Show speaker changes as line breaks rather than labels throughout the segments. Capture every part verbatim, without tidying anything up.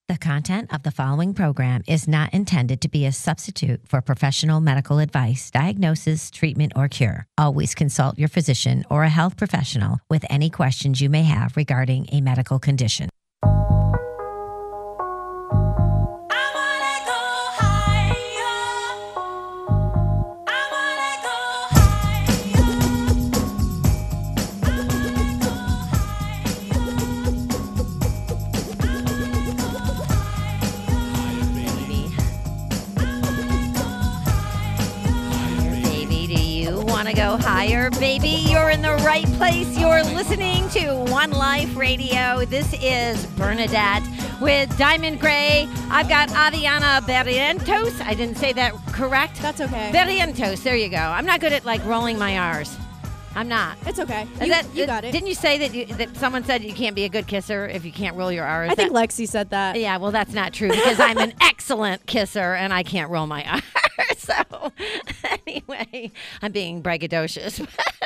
The content of the following program is not intended to be a substitute for professional medical advice, diagnosis, treatment, or cure. Always consult your physician or a health professional with any questions you may have regarding a medical condition.
Go higher, baby. You're in the right place. You're listening to One Life Radio. This is Bernadette with Diamond Gray. I've got Aviana Barrientos. I didn't say that correct.
That's okay.
Barrientos. There you go. I'm not good at like rolling my R's. I'm not.
It's okay.
Is
You,
that,
you got it.
Didn't you say that you, that someone said you can't be a good kisser if you can't roll your R's?
I think
that,
Lexi said that.
Yeah, well, that's not true because I'm an excellent kisser and I can't roll my R's. So anyway, I'm being braggadocious.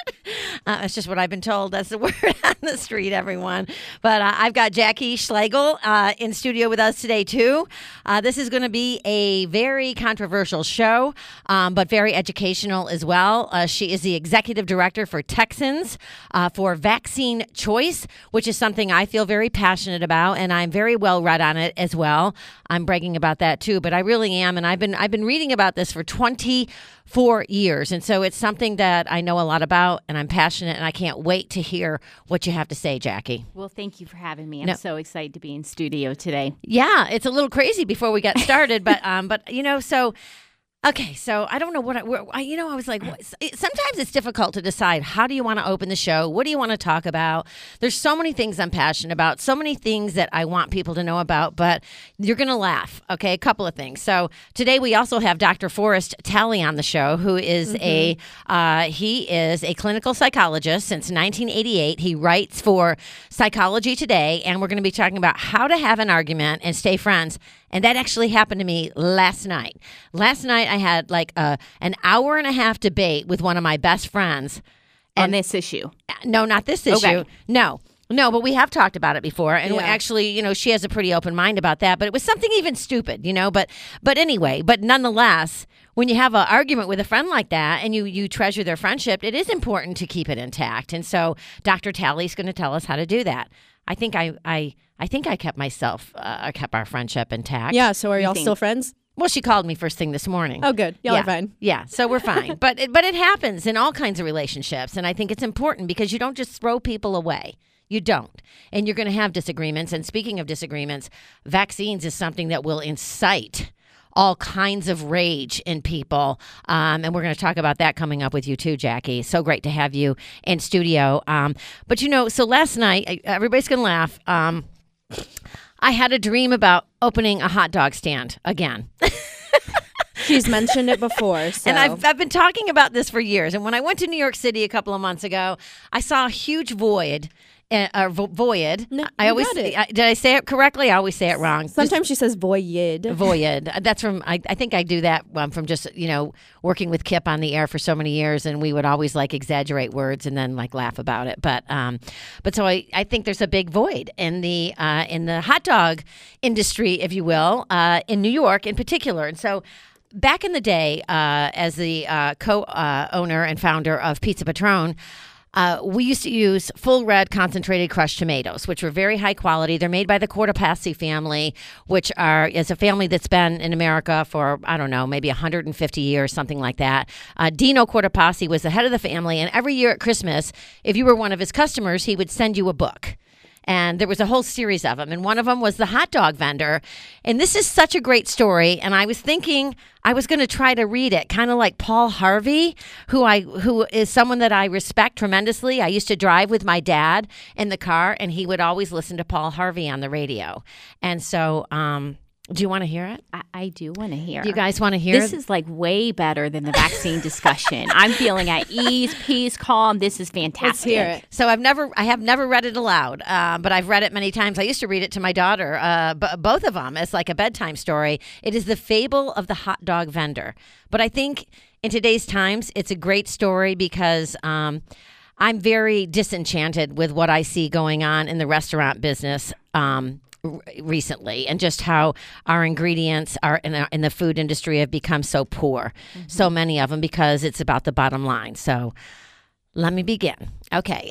uh, it's just what I've been told. That's the word on the street, everyone. But uh, I've got Jackie Schlegel uh, in studio with us today, too. Uh, this is going to be a very controversial show, um, but very educational as well. Uh, she is the executive director for Texans uh, for Vaccine Choice, which is something I feel very passionate about, and I'm very well read on it as well. I'm bragging about that, too, but I really am, and I've been I've been reading about this for twenty-four years. And so it's something that I know a lot about and I'm passionate and I can't wait to hear what you have to say, Jackie.
Well, thank you for having me. I'm
No.
so excited to be in studio today.
Yeah, it's a little crazy before we get started, but um, but you know, so okay, so I don't know what I, where, I you know, I was like, what, it, sometimes it's difficult to decide how do you want to open the show? What do you want to talk about? There's so many things I'm passionate about, so many things that I want people to know about, but you're going to laugh, okay? A couple of things. So today we also have Doctor Forrest Talley on the show, who is mm-hmm. a, uh, he is a clinical psychologist since nineteen eighty-eight. He writes for Psychology Today, and we're going to be talking about how to have an argument and stay friends. And that actually happened to me last night. Last night I had like a, an hour and a half debate with one of my best friends.
On this issue?
No, not this issue.
Okay.
No. No, but we have talked about it before. And
Yeah.
actually, you know, she has a pretty open mind about that. But it was something even stupid, you know. But but anyway, but nonetheless, when you have an argument with a friend like that and you, you treasure their friendship, it is important to keep it intact. And so Doctor Talley's going to tell us how to do that. I think I I, I think I kept myself, uh, I kept our friendship intact.
Yeah, so are
You
y'all
think-
still friends?
Well, she called me first thing this morning.
Oh, good. Y'all
yeah.
are fine.
Yeah, so we're fine. but it, but it happens in all kinds of relationships, and I think it's important because you don't just throw people away. You don't. And you're going to have disagreements. And speaking of disagreements, vaccines is something that will incite all kinds of rage in people. Um, and we're going to talk about that coming up with you too, Jackie. So great to have you in studio. Um, but, you know, so last night, everybody's going to laugh. Um, I had a dream about opening a hot dog stand again.
She's mentioned it before. So.
And I've, I've been talking about this for years. And when I went to New York City a couple of months ago, I saw a huge void. Uh, uh, vo- void.
No,
I
you
always
got it.
I, did I say it correctly? I always say it wrong.
Sometimes she says voyed.
Just void. That's from. I, I think I do that um, from just you know working with Kip on the air for so many years, and we would always like exaggerate words and then like laugh about it. But um, but so I, I think there's a big void in the uh, in the hot dog industry, if you will, uh, in New York in particular, and so. Back in the day, uh, as the uh, co-owner and founder of Pizza Patron, uh, we used to use full red concentrated crushed tomatoes, which were very high quality. They're made by the Cortopassi family, which are is a family that's been in America for, I don't know, maybe one hundred fifty years, something like that. Uh, Dino Cortopassi was the head of the family, and every year at Christmas, if you were one of his customers, he would send you a book. And there was a whole series of them. And one of them was the hot dog vendor. And this is such a great story. And I was thinking I was going to try to read it, kind of like Paul Harvey, who I who is someone that I respect tremendously. I used to drive with my dad in the car, and he would always listen to Paul Harvey on the radio. And so um, do you want to hear it?
I, I do want to hear.
Do you guys want to hear
This
it?
is like way better than the vaccine discussion. I'm feeling at ease, peace, calm. This is fantastic.
Let's hear it.
So I've never, I have never read it aloud, uh, but I've read it many times. I used to read it to my daughter, uh, b- both of them, as like a bedtime story. It is The Fable of the Hot Dog Vendor. But I think in today's times, it's a great story because um, I'm very disenchanted with what I see going on in the restaurant business. Um, r- recently, and just how our ingredients are in, our, in the food industry have become so poor, mm-hmm. so many of them, because it's about the bottom line. So let me begin. Okay.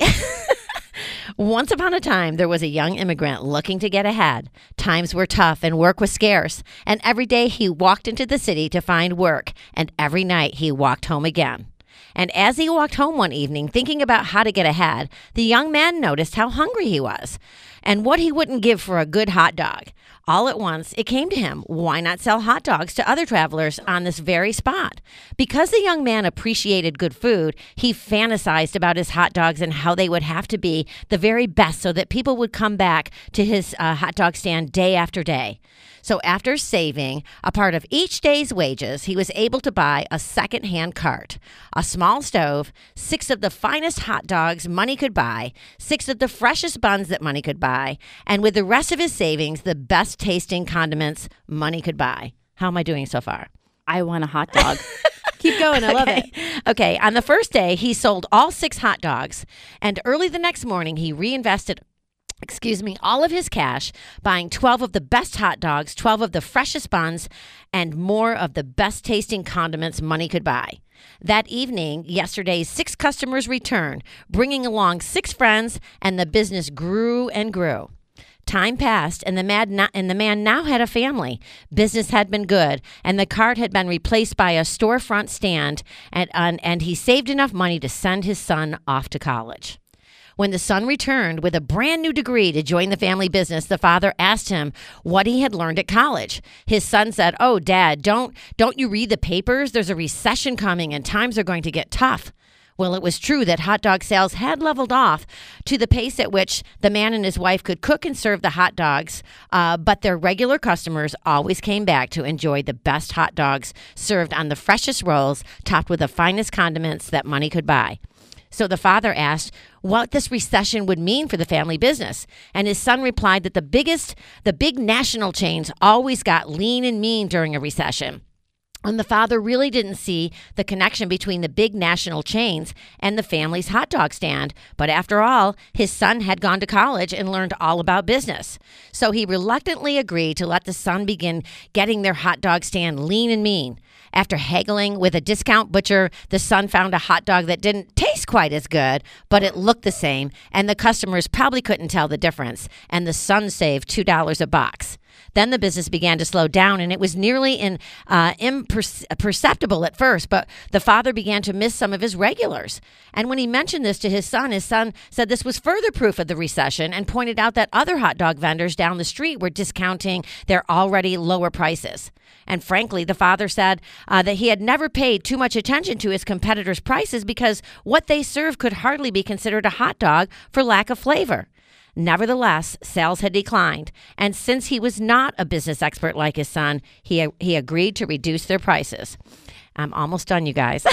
Once upon a time, there was a young immigrant looking to get ahead. Times were tough and work was scarce, and every day he walked into the city to find work, and every night he walked home again. And as he walked home one evening, thinking about how to get ahead, the young man noticed how hungry he was and what he wouldn't give for a good hot dog. All at once, it came to him, why not sell hot dogs to other travelers on this very spot? Because the young man appreciated good food, he fantasized about his hot dogs and how they would have to be the very best so that people would come back to his uh, hot dog stand day after day. So after saving a part of each day's wages, he was able to buy a second-hand cart, a small stove, six of the finest hot dogs money could buy, six of the freshest buns that money could buy, and with the rest of his savings, the best tasting condiments money could buy. How am I doing so far?
I want a hot dog.
Keep going. I love
okay.
it.
Okay. On the first day, he sold all six hot dogs, and early the next morning, he reinvested excuse me, all of his cash, buying twelve of the best hot dogs, twelve of the freshest buns, and more of the best tasting condiments money could buy. That evening, yesterday's six customers returned, bringing along six friends, and the business grew and grew. Time passed, and the, mad no- and the man now had a family. Business had been good, and the cart had been replaced by a storefront stand, and, and, and he saved enough money to send his son off to college. When the son returned with a brand new degree to join the family business, the father asked him what he had learned at college. His son said, "Oh, Dad, don't don't you read the papers? There's a recession coming and times are going to get tough." Well, it was true that hot dog sales had leveled off to the pace at which the man and his wife could cook and serve the hot dogs, uh, but their regular customers always came back to enjoy the best hot dogs served on the freshest rolls, topped with the finest condiments that money could buy. So the father asked what this recession would mean for the family business. And his son replied that the biggest, the big national chains always got lean and mean during a recession. And the father really didn't see the connection between the big national chains and the family's hot dog stand. But after all, his son had gone to college and learned all about business. So he reluctantly agreed to let the son begin getting their hot dog stand lean and mean. After haggling with a discount butcher, the son found a hot dog that didn't taste quite as good, but it looked the same, and the customers probably couldn't tell the difference, and the son saved two dollars a box. Then the business began to slow down, and it was nearly in, uh, imperceptible at first, but the father began to miss some of his regulars. And when he mentioned this to his son, his son said this was further proof of the recession and pointed out that other hot dog vendors down the street were discounting their already lower prices. And frankly, the father said uh, that he had never paid too much attention to his competitors' prices because what they served could hardly be considered a hot dog for lack of flavor. Nevertheless, sales had declined, and since he was not a business expert like his son, he he agreed to reduce their prices. I'm almost done, you guys.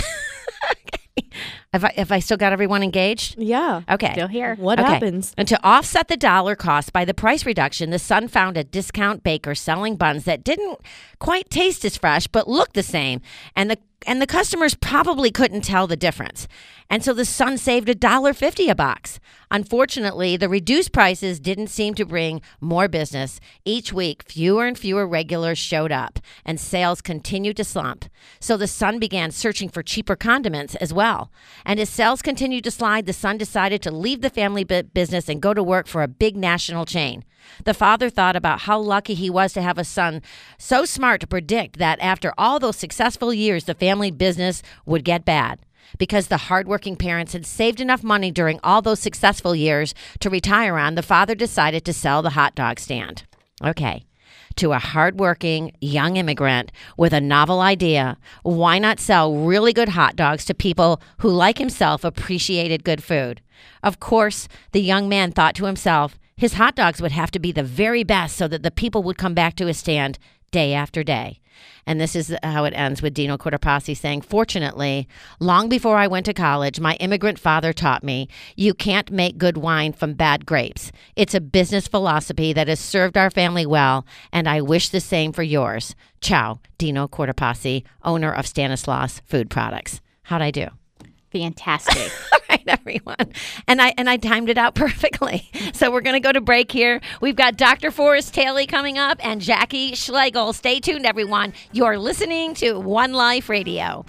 Okay. Have I, have I still got everyone engaged?
Yeah.
Okay.
Still here.
What
Okay.
happens?
And to offset the dollar cost by the price reduction, the son found a discount baker selling buns that didn't quite taste as fresh, but looked the same. And the and the customers probably couldn't tell the difference. And so the son saved one dollar fifty a box. Unfortunately, the reduced prices didn't seem to bring more business. Each week, fewer and fewer regulars showed up, and sales continued to slump. So the son began searching for cheaper condiments as well. And as sales continued to slide, the son decided to leave the family business and go to work for a big national chain. The father thought about how lucky he was to have a son so smart to predict that after all those successful years, the family business would get bad. Because the hardworking parents had saved enough money during all those successful years to retire on, the father decided to sell the hot dog stand. Okay. To a hardworking young immigrant with a novel idea, why not sell really good hot dogs to people who, like himself, appreciated good food? Of course, the young man thought to himself, his hot dogs would have to be the very best so that the people would come back to his stand day after day. And this is how it ends with Dino Cortopassi saying, "Fortunately, long before I went to college, my immigrant father taught me you can't make good wine from bad grapes. It's a business philosophy that has served our family well, and I wish the same for yours. Ciao, Dino Cortopassi, owner of Stanislaus Food Products." How'd I do?
Fantastic.
All right, everyone. And I and I timed it out perfectly. So we're going to go to break here. We've got Doctor Forrest Taylor coming up and Jackie Schlegel. Stay tuned, everyone. You're listening to One Life Radio.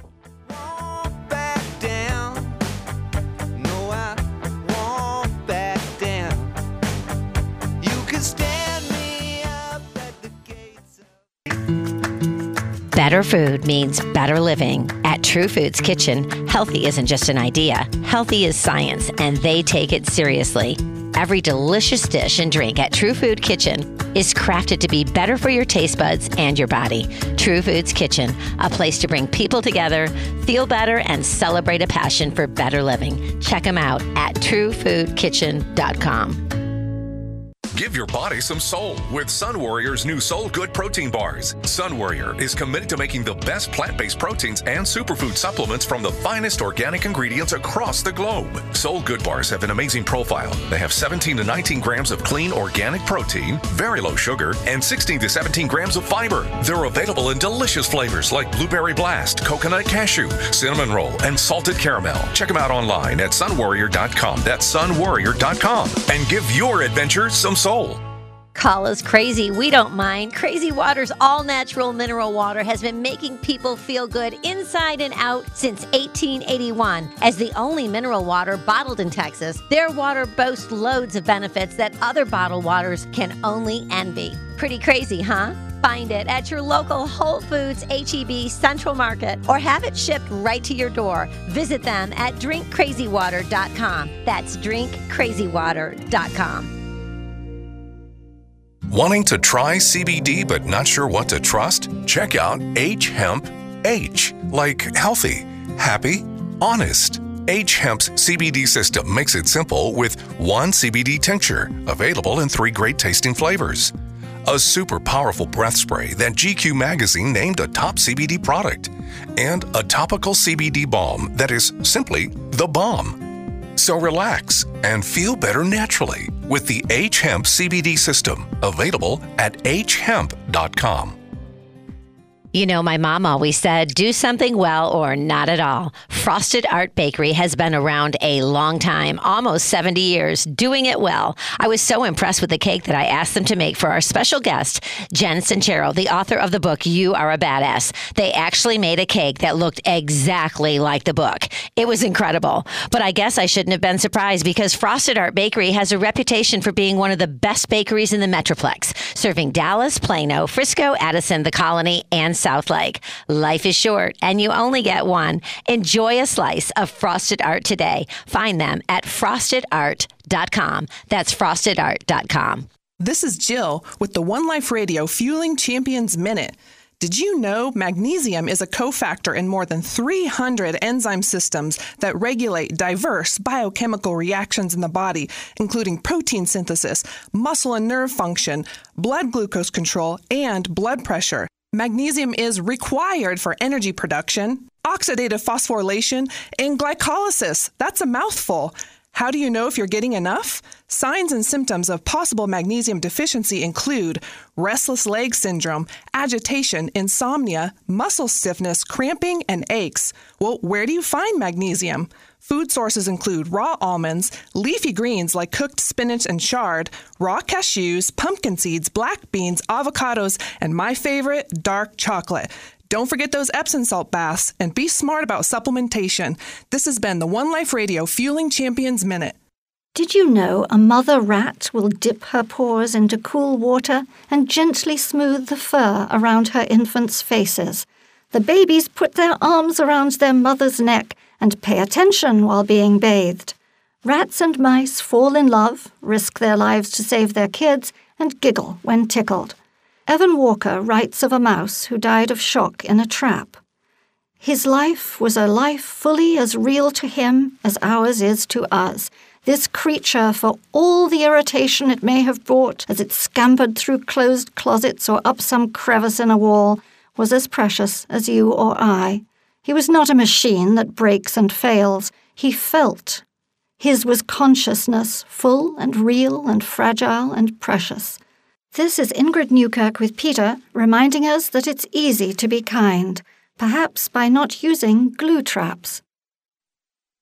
Better food means better living. At True Foods Kitchen, healthy isn't just an idea. Healthy is science, and they take it seriously. Every delicious dish and drink at True Food Kitchen is crafted to be better for your taste buds and your body. True Foods Kitchen, a place to bring people together, feel better, and celebrate a passion for better living. Check them out at true food kitchen dot com.
Give your body some soul with Sun Warrior's new Soul Good protein bars. Sun Warrior is committed to making the best plant-based proteins and superfood supplements from the finest organic ingredients across the globe. Soul Good bars have an amazing profile. They have seventeen to nineteen grams of clean organic protein, very low sugar, and sixteen to seventeen grams of fiber. They're available in delicious flavors like blueberry blast, coconut cashew, cinnamon roll, and salted caramel. Check them out online at sun warrior dot com. That's sun warrior dot com. And give your adventure some soul.
Call us crazy. We don't mind. Crazy Water's all-natural mineral water has been making people feel good inside and out since eighteen eighty-one. As the only mineral water bottled in Texas, their water boasts loads of benefits that other bottled waters can only envy. Pretty crazy, huh? Find it at your local Whole Foods, H E B, Central Market, or have it shipped right to your door. Visit them at drink crazy water dot com. That's drink crazy water dot com.
Wanting to try C B D but not sure what to trust? Check out H Hemp H, like healthy, happy, honest. H Hemp's C B D system makes it simple with one C B D tincture, available in three great tasting flavors. A super powerful breath spray that G Q magazine named a top C B D product. And a topical C B D balm that is simply the bomb. So relax and feel better naturally with the H Hemp C B D system, available at h hemp dot com.
You know, my mom always said, do something well or not at all. Frosted Art Bakery has been around a long time, almost seventy years, doing it well. I was so impressed with the cake that I asked them to make for our special guest, Jen Sincero, the author of the book, You Are a Badass. They actually made a cake that looked exactly like the book. It was incredible. But I guess I shouldn't have been surprised because Frosted Art Bakery has a reputation for being one of the best bakeries in the Metroplex, serving Dallas, Plano, Frisco, Addison, the Colony, and South Lake. Life is short, and you only get one. Enjoy a slice of Frosted Art today. Find them at frosted art dot com. That's frosted art dot com.
This is Jill with the One Life Radio Fueling Champions Minute. Did you know magnesium is a cofactor in more than three hundred enzyme systems that regulate diverse biochemical reactions in the body, including protein synthesis, muscle and nerve function, blood glucose control, and blood pressure? Magnesium is required for energy production, oxidative phosphorylation, and glycolysis. That's a mouthful. How do you know if you're getting enough? Signs and symptoms of possible magnesium deficiency include restless leg syndrome, agitation, insomnia, muscle stiffness, cramping, and aches. Well, where do you find magnesium? Food sources include raw almonds, leafy greens like cooked spinach and chard, raw cashews, pumpkin seeds, black beans, avocados, and my favorite, dark chocolate. Don't forget those Epsom salt baths, and be smart about supplementation. This has been the One Life Radio Fueling Champions Minute.
Did you know a mother rat will dip her paws into cool water and gently smooth the fur around her infants' faces? The babies put their arms around their mother's neck and pay attention while being bathed. Rats and mice fall in love, risk their lives to save their kids, and giggle when tickled. Evan Walker writes of a mouse who died of shock in a trap. His life was a life fully as real to him as ours is to us. This creature, for all the irritation it may have brought as it scampered through closed closets or up some crevice in a wall, was as precious as you or I. He was not a machine that breaks and fails. He felt. His was consciousness, full and real and fragile and precious. This is Ingrid Newkirk with Peter, reminding us that it's easy to be kind, perhaps by not using glue traps.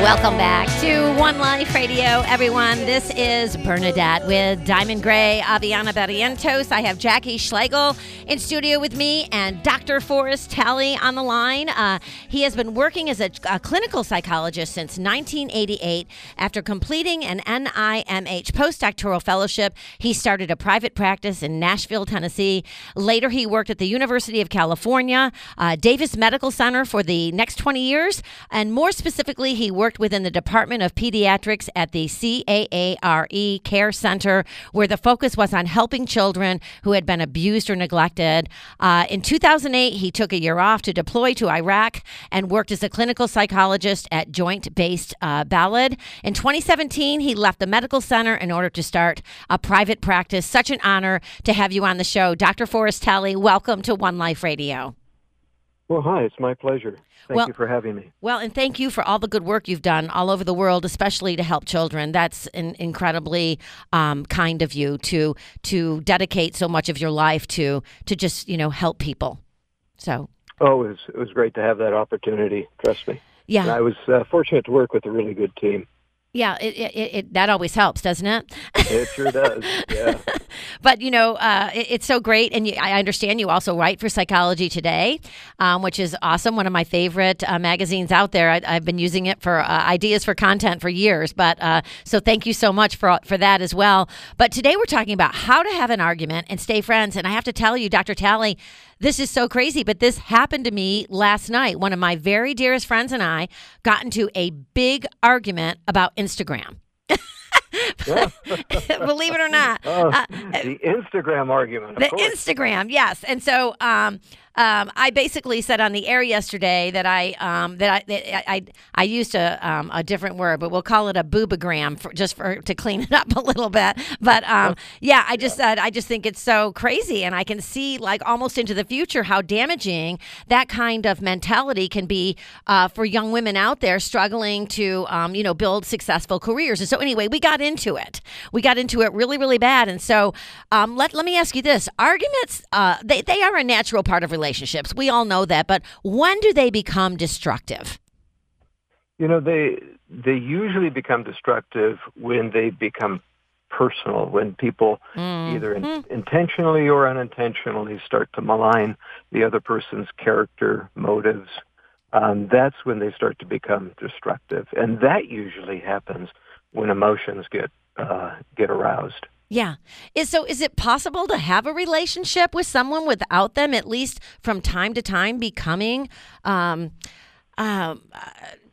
Welcome back to One Life Radio, everyone. This is Bernadette with Diamond Gray, Aviana Barrientos. I have Jackie Schlegel in studio with me and Doctor Forrest Talley on the line. Uh, he has been working as a, a clinical psychologist since nineteen eighty-eight. After completing an N I M H postdoctoral fellowship, he started a private practice in Nashville, Tennessee. Later, he worked at the University of California, uh, Davis Medical Center for the next twenty years, and more specifically, he worked within the Department of Pediatrics at the C A A R E Care Center, where the focus was on helping children who had been abused or neglected. Uh, in two thousand eight, he took a year off to deploy to Iraq and worked as a clinical psychologist at Joint-Based uh, Ballad. In twenty seventeen, he left the medical center in order to start a private practice. Such an honor to have you on the show. Doctor Forrest Talley, welcome to One Life Radio.
Well, hi, it's my pleasure. Thank
well,
you for having me.
Well, and thank you for all the good work you've done all over the world, especially to help children. That's an incredibly um, kind of you to to dedicate so much of your life to to just, you know, help people. So.
Oh, it was, it was great to have that opportunity. Trust me.
Yeah.
And I was uh, fortunate to work with a really good team.
Yeah, it, it, it that always helps, doesn't it?
It sure does, yeah.
But, you know, uh, it, it's so great. And you, I understand you also write for Psychology Today, um, which is awesome. One of my favorite uh, magazines out there. I, I've been using it for uh, ideas for content for years. But uh, so thank you so much for, for that as well. But today we're talking about how to have an argument and stay friends. And I have to tell you, Doctor Talley, this is so crazy, but this happened to me last night. One of my very dearest friends and I got into a big argument about Instagram. Believe it or not.
Oh,
uh,
the Instagram argument, of
The
course.
Instagram, yes. And so um, um, I basically said on the air yesterday that I um, that I that I, I used a um, a different word, but we'll call it a boobagram for just for to clean it up a little bit. But um, yeah, I just said I just think it's so crazy, and I can see like almost into the future how damaging that kind of mentality can be uh, for young women out there struggling to um, you know build successful careers. And so anyway, we got into it. We got into it really, really bad. And so um, let let me ask you this: arguments, uh, they they are a natural part of relationships. We all know that. But when do they become destructive?
You know, they they usually become destructive when they become personal, when people
Mm.
either in,
Mm.
intentionally or unintentionally start to malign the other person's character, motives. Um, that's when they start to become destructive. And that usually happens when emotions get uh, get aroused.
Yeah. Is so is it possible to have a relationship with someone without them, at least from time to time, becoming um, um, uh,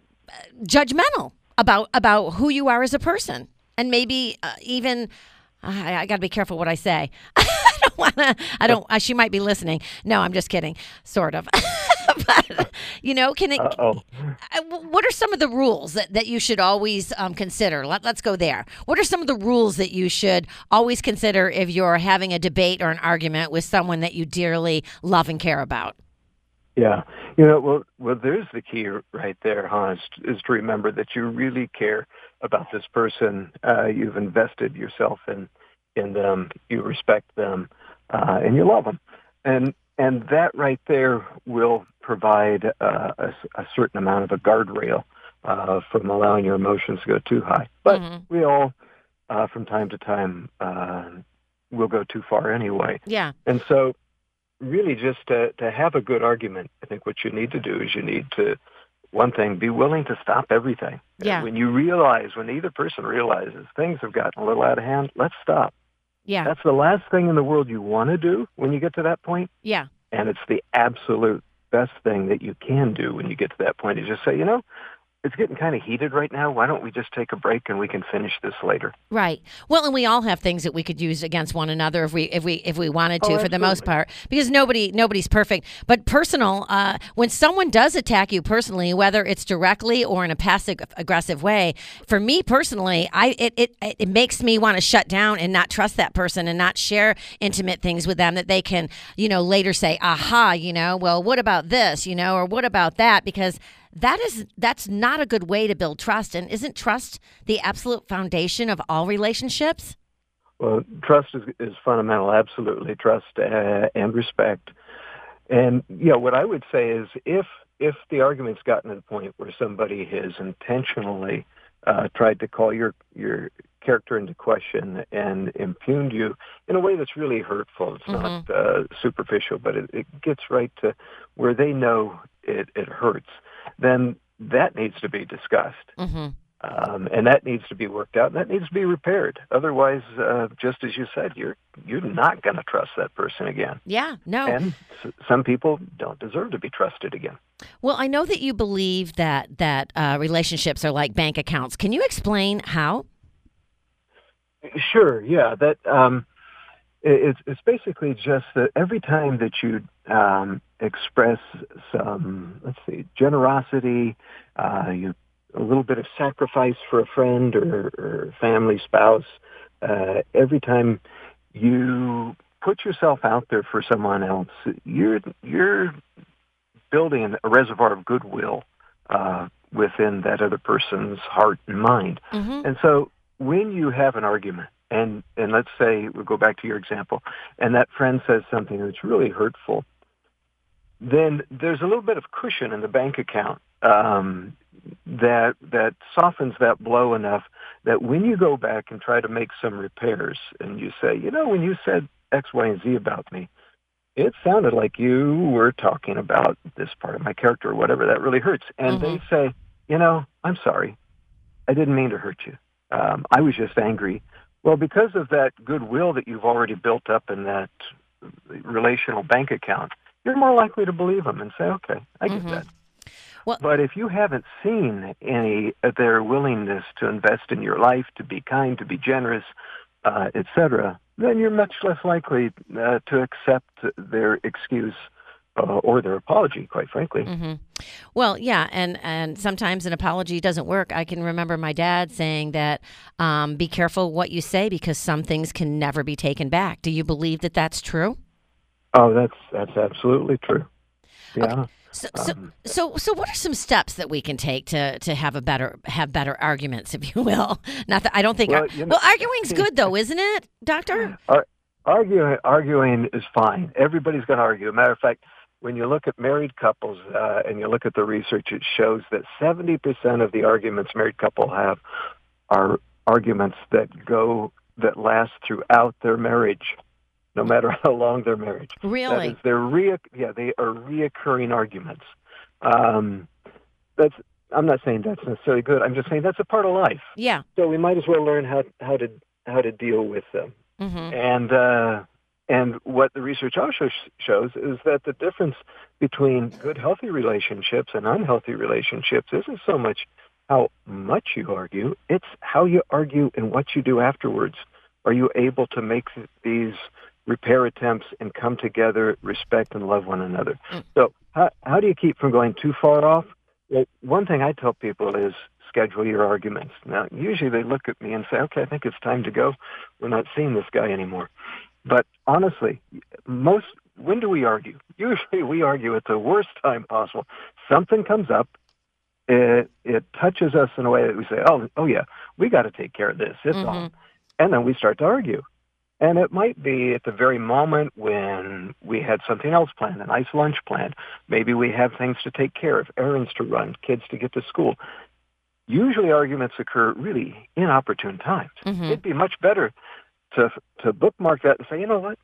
judgmental about about who you are as a person? And maybe uh, even, I, I got to be careful what I say. I don't want to, I don't, uh, she might be listening. No, I'm just kidding, sort of. But, you know, can it,
Uh-oh.
uh, what are some of the rules that, that you should always um, consider? Let, let's go there. What are some of the rules that you should always consider if you're having a debate or an argument with someone that you dearly love and care about?
Yeah. You know, well, well, there's the key right there, huh, is, is to remember that you really care about this person. Uh, you've invested yourself in, in them. You respect them, uh, and you love them. And, and that right there will provide uh, a, a certain amount of a guardrail uh, from allowing your emotions to go too high. But
Mm-hmm.
we all, uh, from time to time, uh, will go too far anyway.
Yeah.
And so really just to, to have a good argument, I think what you need to do is you need to, one thing, be willing to stop everything.
Yeah.
When you realize, when either person realizes things have gotten a little out of hand, let's stop.
Yeah.
That's the last thing in the world you want to do when you get to that point.
Yeah.
And it's the absolute best thing that you can do when you get to that point is just say, you know, it's getting kind of heated right now. Why don't we just take a break and we can finish this later?
Right. Well, and we all have things that we could use against one another if we if we if we wanted to,
Oh,
for the most
absolutely.
part, because nobody nobody's perfect. But personal, uh, when someone does attack you personally, whether it's directly or in a passive aggressive way, for me personally, I it it, it makes me want to shut down and not trust that person and not share intimate things with them that they can, you know, later say, aha, you know, well, what about this, you know, or what about that, because that is that's not a good way to build trust. And isn't trust the absolute foundation of all relationships?
Well, trust is, is fundamental, absolutely. Trust uh, and respect. And, you know, what I would say is if if the argument's gotten to the point where somebody has intentionally uh, tried to call your your character into question and impugned you in a way that's really hurtful, it's
Mm-hmm.
not uh, superficial, but it, it gets right to where they know it, it hurts, then that needs to be discussed.
Mm-hmm.
Um, and that needs to be worked out, and that needs to be repaired. Otherwise, uh, just as you said, you're you're not going to trust that person again.
Yeah, no.
And s- some people don't deserve to be trusted again.
Well, I know that you believe that that uh, relationships are like bank accounts. Can you explain how?
Sure, yeah. That um, it, it's it's basically just that every time that you um, express some, let's see, generosity, uh, you a little bit of sacrifice for a friend or, or family, spouse, uh, every time you put yourself out there for someone else, you're you're building a reservoir of goodwill uh, within that other person's heart and mind.
Mm-hmm.
And so when you have an argument, and, and let's say, we'll go back to your example, and that friend says something that's really hurtful, then there's a little bit of cushion in the bank account um, that that softens that blow enough that when you go back and try to make some repairs and you say, you know, when you said X, Y, and Z about me, it sounded like you were talking about this part of my character or whatever, that really hurts. And
Mm-hmm.
they say, you know, I'm sorry. I didn't mean to hurt you. Um, I was just angry. Well, because of that goodwill that you've already built up in that relational bank account, you're more likely to believe them and say, okay, I get
Mhm.
that.
Well-
but if you haven't seen any of their willingness to invest in your life, to be kind, to be generous, uh, et cetera, then you're much less likely uh, to accept their excuse uh, or their apology, quite frankly.
Mm-hmm. Well, yeah, and, and sometimes an apology doesn't work. I can remember my dad saying that, um, be careful what you say because some things can never be taken back. Do you believe that that's true?
Oh, that's that's absolutely true. Yeah.
So, so,
Um,
so, so, what are some steps that we can take to, to have a better have better arguments, if you will? Not that I don't think.
Well,
Well,
you know-
well arguing's good though, isn't it, Doctor?
Ar- arguing, arguing is fine. Everybody's going to argue. As a matter of fact, when you look at married couples uh, and you look at the research, it shows that seventy percent of the arguments married couple have are arguments that go that last throughout their marriage, no matter how long their marriage.
Really?
That is, they're rea- yeah, they are reoccurring arguments. Um, that's. I'm not saying that's necessarily good. I'm just saying that's a part of life.
Yeah.
So we might as well learn how how to how to deal with them.
Mm-hmm.
And uh, and what the research also sh- shows is that the difference between good, healthy relationships and unhealthy relationships isn't so much how much you argue; it's how you argue and what you do afterwards. Are you able to make these repair attempts and come together, respect and love one another?
Mm.
So how how do you keep from going too far off? Well, one thing I tell people is schedule your arguments. Now, usually they look at me and say, okay, I think it's time to go. We're not seeing this guy anymore. But honestly, most, when do we argue? Usually we argue at the worst time possible. Something comes up, it, it touches us in a way that we say, oh, oh yeah, we got to take care of this. It's
Mhm.
on. And then we start to argue. And it might be at the very moment when we had something else planned, a nice lunch planned. Maybe we have things to take care of, errands to run, kids to get to school. Usually arguments occur really inopportune times.
Mhm.
It'd be much better to to bookmark that and say, you know what,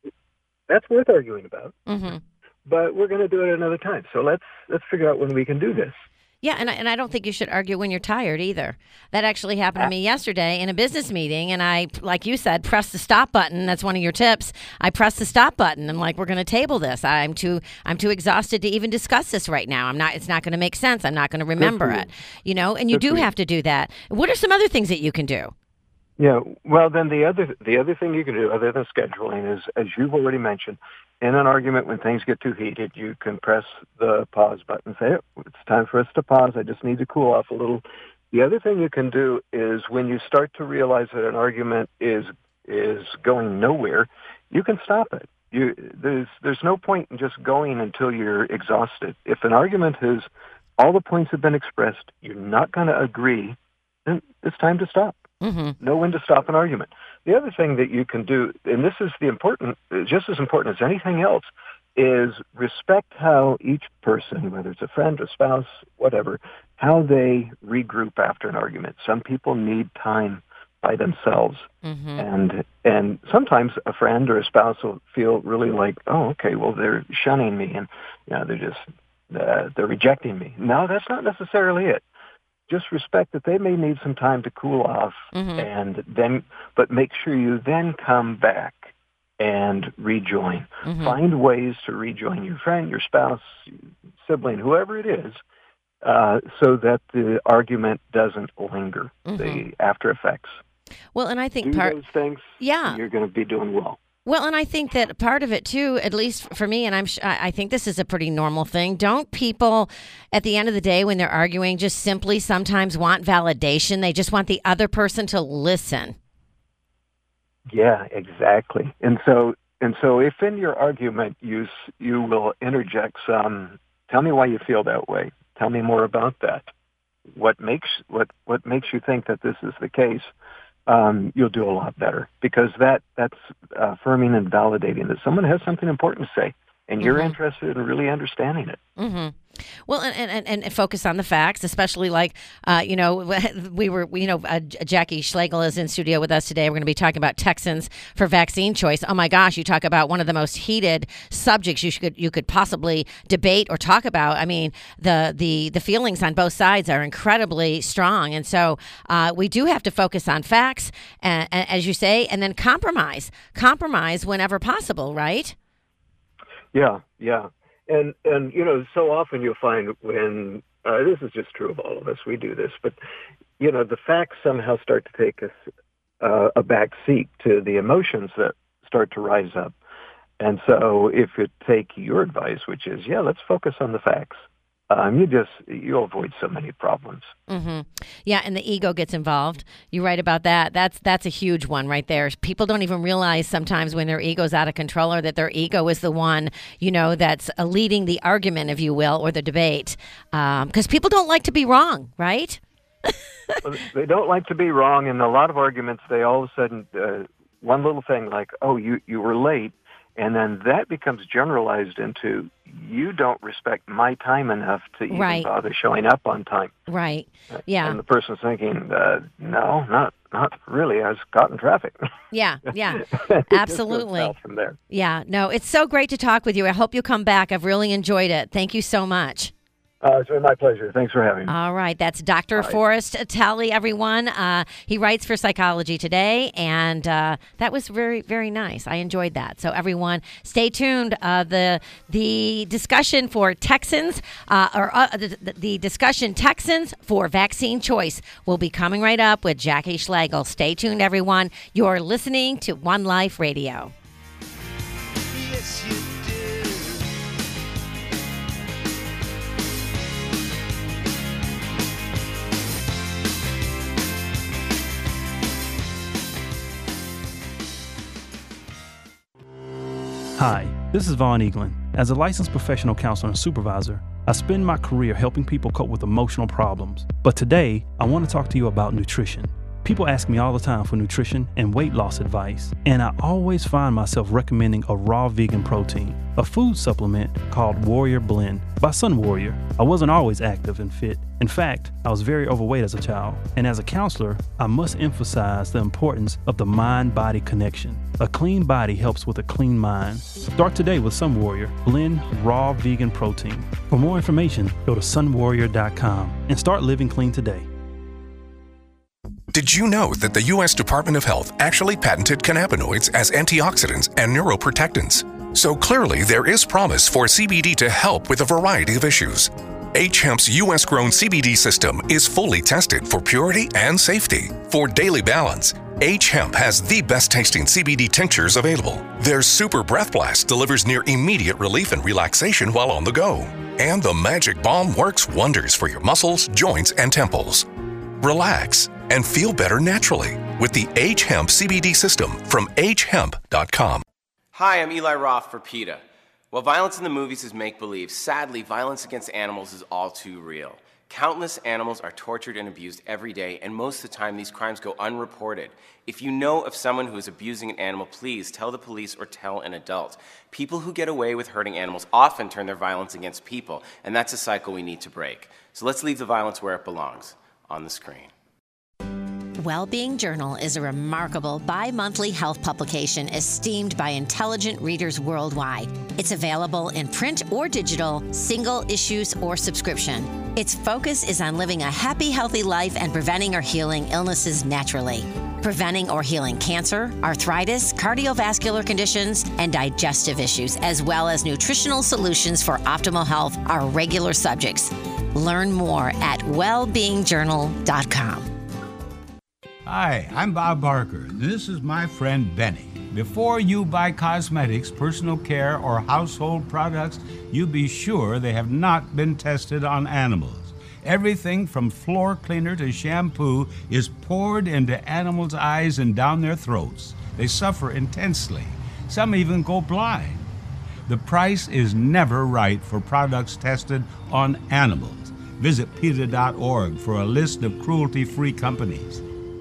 that's worth arguing about,
Mm-hmm.
but we're going to do it another time. So let's let's figure out when we can do this.
Yeah, and I, and I don't think you should argue when you're tired either. That actually happened to me yesterday in a business meeting, and I, like you said, pressed the stop button. That's one of your tips. I pressed the stop button. I'm like, we're going to table this. I'm too I'm too exhausted to even discuss this right now. I'm not. It's not going to make sense. I'm not going to remember
you.
it. You know, and you
Good
do
for you.
have to do that. What are some other things that you can do?
Yeah, well, then the other the other thing you can do, other than scheduling, is, as you've already mentioned, in an argument when things get too heated, you can press the pause button and say, oh, it's time for us to pause. I just need to cool off a little. The other thing you can do is when you start to realize that an argument is is going nowhere, you can stop it. You, there's there's no point in just going until you're exhausted. If an argument has all the points have been expressed, you're not going to agree, then it's time to stop.
Mm-hmm.
Know when to stop an argument. The other thing that you can do, and this is the important, just as important as anything else, is respect how each person, whether it's a friend, a spouse, whatever, how they regroup after an argument. Some people need time by themselves. Mm-hmm. And and sometimes a friend or a spouse will feel really like, oh, okay, well, they're shunning me and you know, they're just, uh, they're rejecting me. No, that's not necessarily it. Just respect that they may need some time to cool off, mm-hmm. and then, but make sure you then come back and rejoin. Mm-hmm. Find ways to rejoin your friend, your spouse, sibling, whoever it is, uh, so that the argument doesn't linger, mm-hmm. the after effects.
Well, and I think
Do
part
those things,
yeah,
you're going to be doing well.
Well, and I think that part of it too, at least for me, and I'm, I think this is a pretty normal thing. Don't people, at the end of the day, when they're arguing, just simply sometimes want validation? They just want the other person to listen.
Yeah, exactly. And so, and so, if in your argument you you will interject some, tell me why you feel that way. Tell me more about that. What makes what what makes you think that this is the case? Um, you'll do a lot better, because that that's affirming and validating that someone has something important to say, and you're mm-hmm. interested in really understanding it.
Mm-hmm. Well, and, and and focus on the facts, especially like, uh, you know, we were, you know, uh, Jackie Schlegel is in studio with us today. We're going to be talking about Texans for vaccine choice. Oh my gosh, you talk about one of the most heated subjects you could you could possibly debate or talk about. I mean, the the the feelings on both sides are incredibly strong, and so uh, we do have to focus on facts, uh, as you say, and then compromise, compromise whenever possible, right?
Yeah, yeah. And, and you know, so often you'll find when, uh, this is just true of all of us, we do this, but, you know, the facts somehow start to take us uh, a back seat to the emotions that start to rise up. And so if you take your advice, which is, yeah, let's focus on the facts, um, you just, you avoid so many problems.
Mm-hmm. Yeah, and the ego gets involved. You write about that. That's that's a huge one right there. People don't even realize sometimes when their ego's out of control, or that their ego is the one, you know, that's uh, leading the argument, if you will, or the debate. Because um, people don't like to be wrong, right?
Well, they don't like to be wrong, and a lot of arguments, they all of a sudden, uh, one little thing like, oh, you, you were late, and then that becomes generalized into, you don't respect my time enough to even
right.
bother showing up on time.
Right. Yeah.
And the person's thinking, uh, no, not not really. I was caught in traffic.
Yeah, yeah,
it
absolutely.
Just goes south from there.
Yeah, no, it's so great to talk with you. I hope you come back. I've really enjoyed it. Thank you so much.
Uh, it's been my pleasure. Thanks for having me.
All right. That's Doctor
Bye.
Forrest Talley, everyone. Uh, he writes for Psychology Today, and uh, that was very, very nice. I enjoyed that. So, everyone, stay tuned. Uh, the the discussion for Texans, uh, or uh, the, the discussion Texans for vaccine choice will be coming right up with Jackie Schlegel. Stay tuned, everyone. You're listening to One Life Radio.
Yes, you
Hi, this is Vaughn Eaglin. As a licensed professional counselor and supervisor, I spend my career helping people cope with emotional problems. But today, I want to talk to you about nutrition. People ask me all the time for nutrition and weight loss advice, and I always find myself recommending a raw vegan protein, a food supplement called Warrior Blend by Sun Warrior. I wasn't always active and fit. In fact, I was very overweight as a child, and as a counselor, I must emphasize the importance of the mind-body connection. A clean body helps with a clean mind. Start today with Sun Warrior Blend Raw Vegan Protein. For more information, go to sun warrior dot com and start living clean today.
Did you know that the U S Department of Health actually patented cannabinoids as antioxidants and neuroprotectants? So clearly there is promise for C B D to help with a variety of issues. H-Hemp's U S-grown C B D system is fully tested for purity and safety. For daily balance, H-Hemp has the best-tasting C B D tinctures available. Their Super Breath Blast delivers near immediate relief and relaxation while on the go. And the Magic Balm works wonders for your muscles, joints, and temples. Relax and feel better naturally with the H-Hemp C B D system from H hemp dot com.
Hi, I'm Eli Roth for PETA. While violence in the movies is make-believe, sadly, violence against animals is all too real. Countless animals are tortured and abused every day, and most of the time these crimes go unreported. If you know of someone who is abusing an animal, please tell the police or tell an adult. People who get away with hurting animals often turn their violence against people, and that's a cycle we need to break. So let's leave the violence where it belongs, on the screen.
Wellbeing Journal is a remarkable bi-monthly health publication esteemed by intelligent readers worldwide. It's available in print or digital, single issues or subscription. Its focus is on living a happy, healthy life and preventing or healing illnesses naturally. Preventing or healing cancer, arthritis, cardiovascular conditions, and digestive issues, as well as nutritional solutions for optimal health are regular subjects. Learn more at well being journal dot com.
Hi, I'm Bob Barker. This is my friend Benny. Before you buy cosmetics, personal care, or household products, you be sure they have not been tested on animals. Everything from floor cleaner to shampoo is poured into animals' eyes and down their throats. They suffer intensely. Some even go blind. The price is never right for products tested on animals. Visit PETA dot org for a list of cruelty-free companies.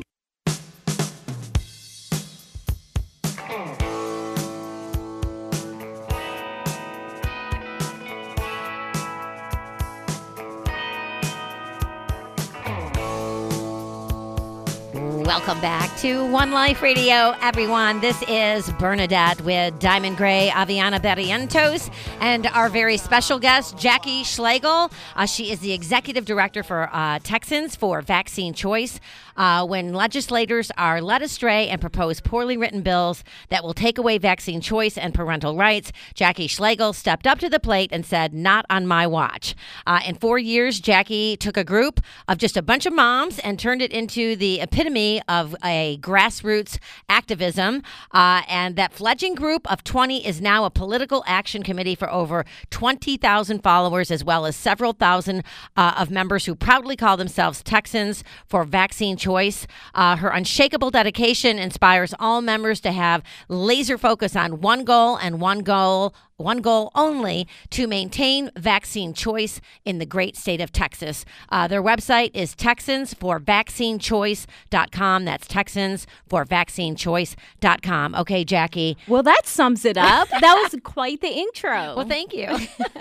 Welcome back to One Life Radio, everyone. This is Bernadette with Diamond Gray Aviana Barrientos and our very special guest, Jackie Schlegel. Uh, she is the executive director for uh, Texans for Vaccine Choice. Uh, when legislators are led astray and propose poorly written bills that will take away vaccine choice and parental rights, Jackie Schlegel stepped up to the plate and said, "Not on my watch." Uh, in four years, Jackie took a group of just a bunch of moms and turned it into the epitome of a grassroots activism. Uh, and that fledgling group of twenty is now a political action committee for over twenty thousand followers, as well as several thousand uh, of members who proudly call themselves Texans for Vaccine Choice. Uh, her unshakable dedication inspires all members to have laser focus on one goal and one goal One goal only, to maintain vaccine choice in the great state of Texas. Uh, their website is Texans for Vaccine Choice dot com. That's Texans for Vaccine Choice dot com. Okay, Jackie.
Well, that sums it up. That was quite the intro.
Well, thank you.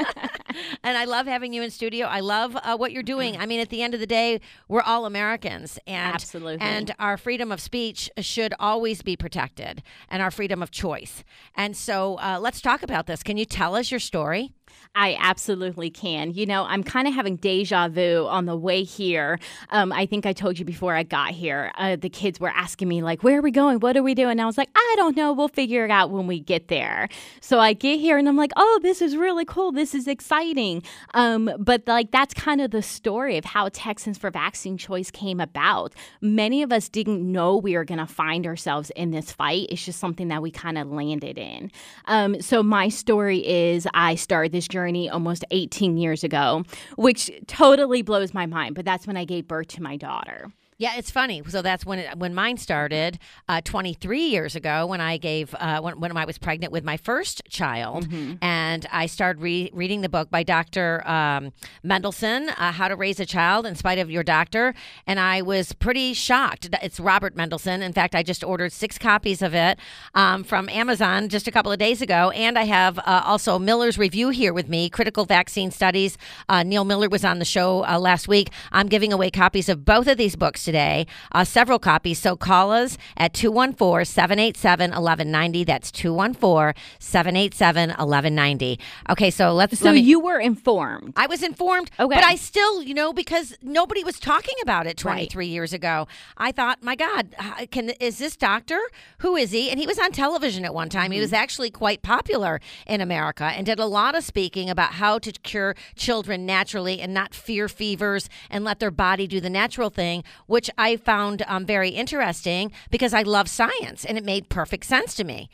And I love having you in studio. I love uh, what you're doing. I mean, at the end of the day, we're all Americans. And,
Absolutely.
And our freedom of speech should always be protected, and our freedom of choice. And so uh, let's talk about this. Can you tell us your story?
I absolutely can. You know, I'm kind of having deja vu on the way here. Um, I think I told you before I got here, uh, the kids were asking me, like, where are we going? What are we doing? And I was like, I don't know. We'll figure it out when we get there. So I get here and I'm like, oh, this is really cool. This is exciting. Um, but like, that's kind of the story of how Texans for Vaccine Choice came about. Many of us didn't know we were going to find ourselves in this fight. It's just something that we kind of landed in. Um, so my story is I started this journey almost eighteen years ago, which totally blows my mind. But that's when I gave birth to my daughter.
Yeah, it's funny. So that's when it, when mine started uh, twenty-three years ago, when I gave uh, when, when I was pregnant with my first child, mm-hmm. and I started re- reading the book by Doctor Um, Mendelsohn, uh, How to Raise a Child in Spite of Your Doctor, and I was pretty shocked. It's Robert Mendelsohn. In fact, I just ordered six copies of it um, from Amazon just a couple of days ago, and I have uh, also Miller's review here with me, Critical Vaccine Studies. Uh, Neil Miller was on the show uh, last week. I'm giving away copies of both of these books today, uh, several copies. So call us at two one four, seven eight seven, one one nine zero. That's two one four, seven eight seven, one one nine zero. Okay, so let's.
So
let me,
you were informed.
I was informed,
okay.
But I still, you know, because nobody was talking about it twenty-three
right.
years ago. I thought, my God, can is this doctor? Who is he? And he was on television at one time. Mm-hmm. He was actually quite popular in America and did a lot of speaking about how to cure children naturally and not fear fevers and let their body do the natural thing, which I found um, very interesting because I love science and it made perfect sense to me.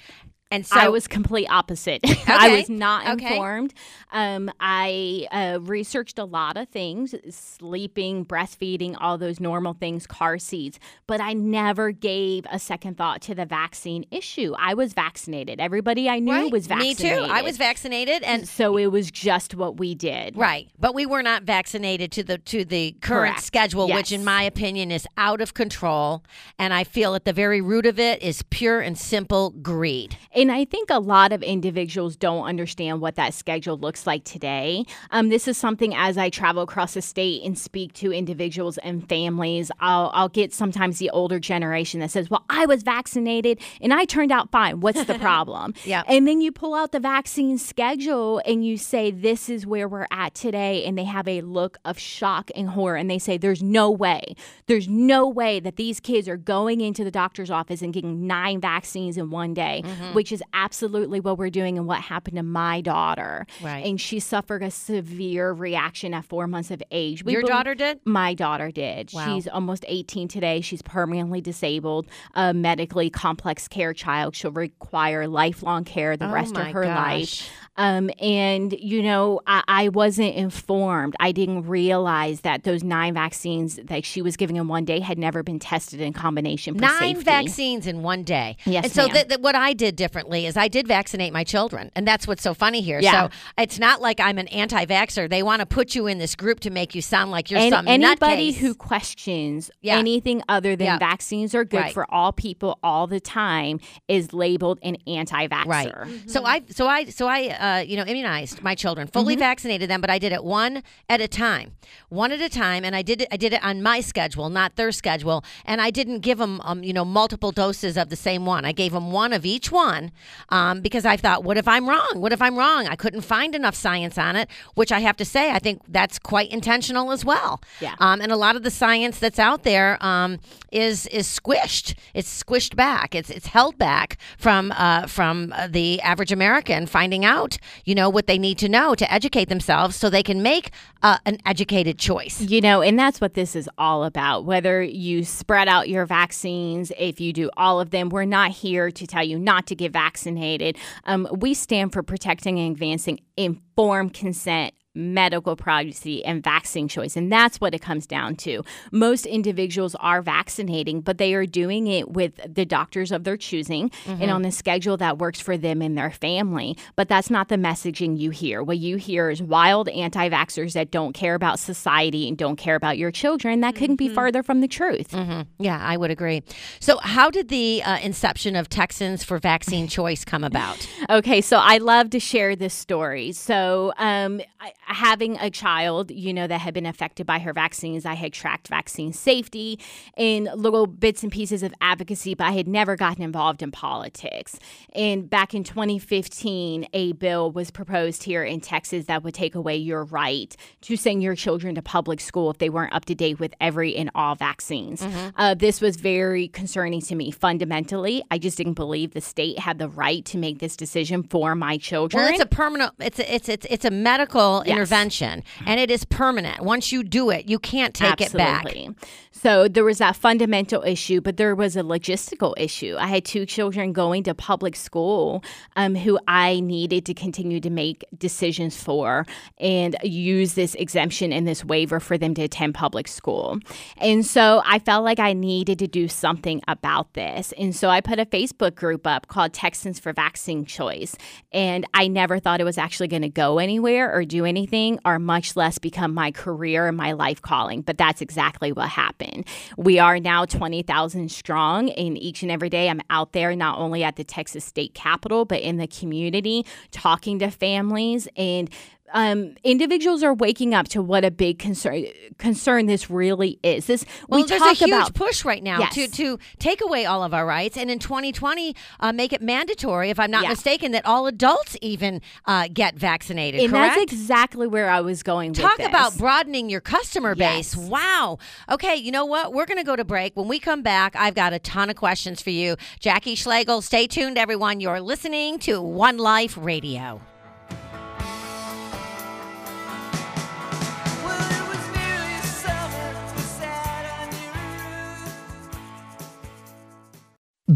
And so
I was complete opposite. I
Okay.
was not
Okay.
informed. Um, I uh, researched a lot of things, sleeping, breastfeeding, all those normal things, car seats, but I never gave a second thought to the vaccine issue. I was vaccinated. Everybody I knew
Right.
was
Me
vaccinated.
too. I was vaccinated, and
so it was just what we did.
right. But we were not vaccinated to the to the current
Correct.
schedule, which,
Yes.
in my opinion, is out of control. And I feel at the very root of it is pure and simple greed.
And I think a lot of individuals don't understand what that schedule looks like today. Um, this is something as I travel across the state and speak to individuals and families, I'll, I'll get sometimes the older generation that says, well, I was vaccinated and I turned out fine. What's the problem?
Yeah.
And then you pull out the vaccine schedule and you say, this is where we're at today. And they have a look of shock and horror. And they say, there's no way. There's no way that these kids are going into the doctor's office and getting nine vaccines in one day,
Mhm.
which is absolutely what we're doing and what happened to my daughter.
Right.
And she suffered a severe reaction at four months of age. We
Your
bel-
daughter did?
My daughter did.
Wow.
She's almost eighteen today. She's permanently disabled, a medically complex care child. She'll require lifelong care the
Oh
rest
my
of her
gosh.
life. Um, and, you know, I, I wasn't informed. I didn't realize that those nine vaccines that she was giving in one day had never been tested in combination for
Nine
safety.
vaccines in one day.
Yes,
and so
ma'am.
th- th- what I did differently is I did vaccinate my children. And that's what's so funny here.
Yeah.
So it's not like I'm an anti-vaxxer. They want to put you in this group to make you sound like you're
And
some
anybody
nutcase.
who questions
Yeah.
anything other than
Yeah.
vaccines are good
Right.
for all people all the time is labeled an anti-vaxxer.
Right. So I so I so I uh, you know immunized my children, fully
Mhm.
vaccinated them, but I did it one at a time, one at a time, and I did it. I did it on my schedule, not their schedule, and I didn't give them um, you know multiple doses of the same one. I gave them one of each one um, because I thought, what if I'm wrong? What if I'm wrong? I couldn't find enough science on it, which I have to say, I think that's quite intentional as well.
Yeah.
Um, and a lot of the science that's out there um, is is squished. It's squished back. It's it's held back from uh, from uh, the average American finding out, you know, what they need to know to educate themselves so they can make uh, an educated choice.
You know, and that's what this is all about. Whether you spread out your vaccines, if you do all of them, we're not here to tell you not to get vaccinated. Um, we stand for protecting and advancing informed consent, medical privacy, and vaccine choice. And that's what it comes down to. Most individuals are vaccinating, but they are doing it with the doctors of their choosing
Mhm.
and on the schedule that works for them and their family. But that's not the messaging you hear. What you hear is wild anti-vaxxers that don't care about society and don't care about your children. That couldn't be farther from the truth.
hmm Yeah, I would agree. So how did the uh, inception of Texans for Vaccine Choice come about?
Okay, so I love to share this story. So, um, I, having a child, you know, that had been affected by her vaccines, I had tracked vaccine safety and little bits and pieces of advocacy, but I had never gotten involved in politics. And back in twenty fifteen, a bill was proposed here in Texas that would take away your right to send your children to public school if they weren't up to date with every and all vaccines.
Mhm.
Uh, this was very concerning to me. Fundamentally, I just didn't believe the state had the right to make this decision for my children.
Well, it's a permanent. It's a, it's it's it's a medical
Yes.
intervention, and it is permanent. Once you do it, you can't take it back.
Absolutely. So there was that fundamental issue, but there was a logistical issue. I had two children going to public school um, who I needed to continue to make decisions for and use this exemption and this waiver for them to attend public school. And so I felt like I needed to do something about this. And so I put a Facebook group up called Texans for Vaccine Choice. And I never thought it was actually going to go anywhere or do anything, or much less become my career and my life calling. But that's exactly what happened. We are now twenty thousand strong, and each and every day I'm out there not only at the Texas State Capitol, but in the community talking to families, and um, individuals are waking up to what a big concern concern this really is. This
Well,
we
there's
talk
a huge
about
push right now
Yes.
to to take away all of our rights, and in twenty twenty, uh, make it mandatory, if I'm not
Yeah.
mistaken, that all adults even uh, get vaccinated.
and
correct?
that's exactly where I was going with
Talk
this.
about broadening your customer base.
Yes.
Wow. Okay, you know what? We're going to go to break. When we come back, I've got a ton of questions for you. Jackie Schlegel, stay tuned, everyone. You're listening to One Life Radio.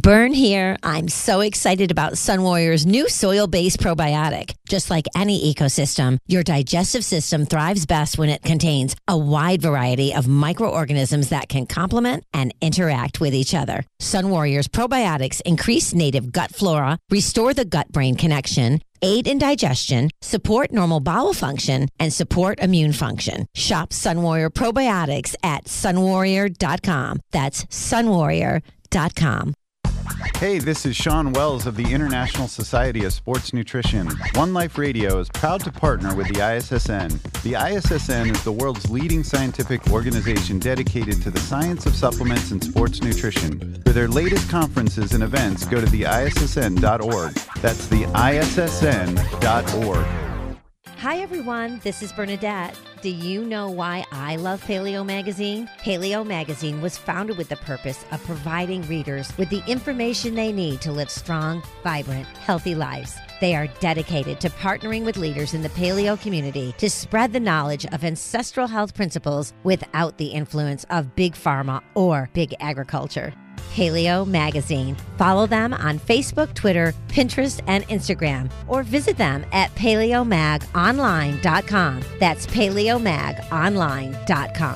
Burn here. I'm so excited about Sun Warrior's new soil-based probiotic. Just like any ecosystem, your digestive system thrives best when it contains a wide variety of microorganisms that can complement and interact with each other. Sun Warrior's probiotics increase native gut flora, restore the gut-brain connection, aid in digestion, support normal bowel function, and support immune function. Shop Sun Warrior probiotics at sun warrior dot com. That's sun warrior dot com.
Hey, this is Sean Wells of the International Society of Sports Nutrition. One Life Radio is proud to partner with the I S S N. The I S S N is the world's leading scientific organization dedicated to the science of supplements and sports nutrition. For their latest conferences and events, go to the I S S N dot org. That's the I S S N dot org.
Hi everyone, this is Bernadette. Do you know why I love Paleo Magazine? Paleo Magazine was founded with the purpose of providing readers with the information they need to live strong, vibrant, healthy lives. They are dedicated to partnering with leaders in the paleo community to spread the knowledge of ancestral health principles without the influence of big pharma or big agriculture. Paleo Magazine. Follow them on Facebook, Twitter, Pinterest, and Instagram, or visit them at paleo mag online dot com. That's paleo mag online dot com.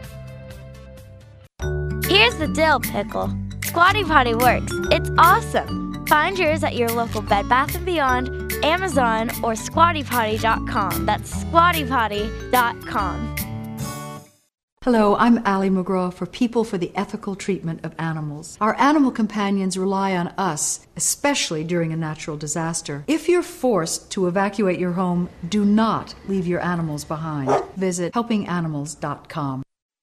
Here's the dill, Pickle. Squatty Potty works. It's awesome. Find yours at your local Bed Bath and Beyond, Amazon, or squatty potty dot com. That's squatty potty dot com.
Hello, I'm Allie McGraw for People for the Ethical Treatment of Animals. Our animal companions rely on us, especially during a natural disaster. If you're forced to evacuate your home, do not leave your animals behind. Visit helping animals dot com.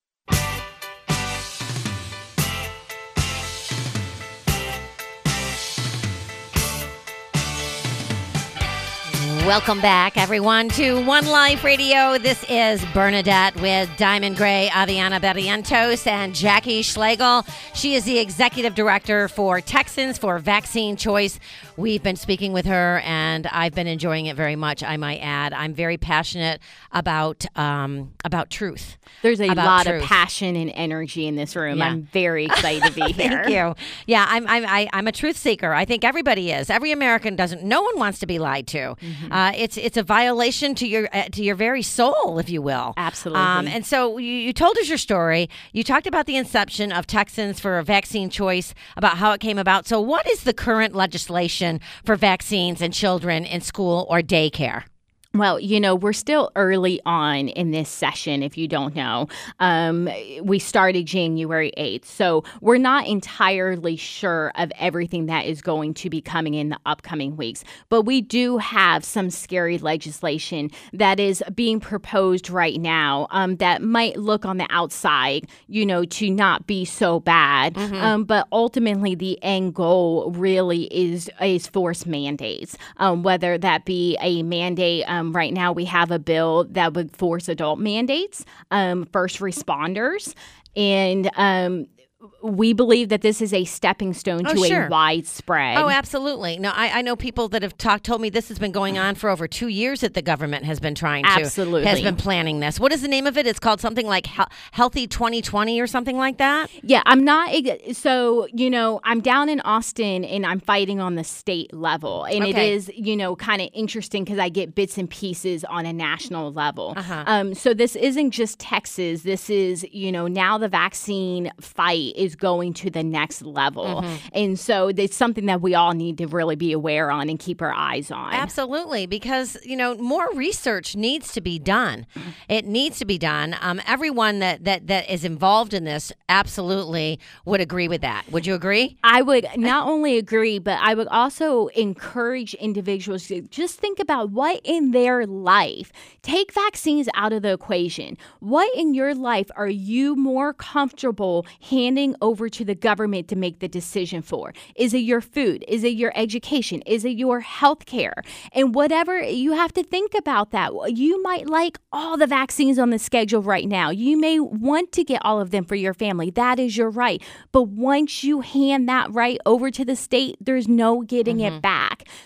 Welcome back, everyone, to One Life Radio. This is Bernadette with Diamond Gray, Aviana Barrientos, and Jackie Schlegel. She is the executive director for Texans for Vaccine Choice. We've been speaking with her, and I've been enjoying it very much, I might add. I'm very passionate about um, about truth.
There's a
about
lot
truth.
of passion and energy in this room.
Yeah.
I'm very excited to be here.
Thank you. Yeah, I'm I'm I, I'm a truth seeker. I think everybody is. Every American doesn't. No one wants to be lied to.
Mm-hmm.
Uh, it's it's a violation to your uh, to your very soul, if you will.
Absolutely.
Um, and so you, you told us your story. You talked about the inception of Texans for Vaccine Choice, about how it came about. So what is the current legislation for vaccines in children in school or daycare?
Well, you know, we're still early on in this session, if you don't know. Um, we started January eighth, so we're not entirely sure of everything that is going to be coming in the upcoming weeks. But we do have some scary legislation that is being proposed right now um, that might look on the outside, you know, to not be so bad. Mm-hmm. Um, but ultimately, the end goal really is, is forced mandates, um, whether that be a mandate um, right now we have a bill that would force adult mandates, um, first responders, and um, we believe that this is a stepping stone
oh,
to
sure.
a widespread.
Oh, absolutely. No, I, I know people that have talked, told me this has been going on for over two years that the government has been trying to.
Absolutely.
Has been planning this. What is the name of it? It's called something like He- Healthy twenty twenty or something like that?
Yeah, I'm not. So, you know, I'm down in Austin and I'm fighting on the state level. And
okay.
it is, you know, kind of interesting because I get bits and pieces on a national level.
Uh-huh.
Um, so this isn't just Texas. This is, you know, now the vaccine fight is going to the next level. Mm-hmm. And so it's something that we all need to really be aware on and keep our eyes on.
Absolutely, because, you know, more research needs to be done. It needs to be done. Um, everyone that, that, that is involved in this absolutely would agree with that. Would you agree?
I would not only agree, but I would also encourage individuals to just think about what in their life, take vaccines out of the equation. What in your life are you more comfortable handing over to the government to make the decision for? Is it your food? Is it your education? Is it your health care? And whatever, you have to think about that. You might like all the vaccines on the schedule right now. You may want to get all of them for your family. That is your right. But once you hand that right over to the state, there's no getting mm-hmm. it back.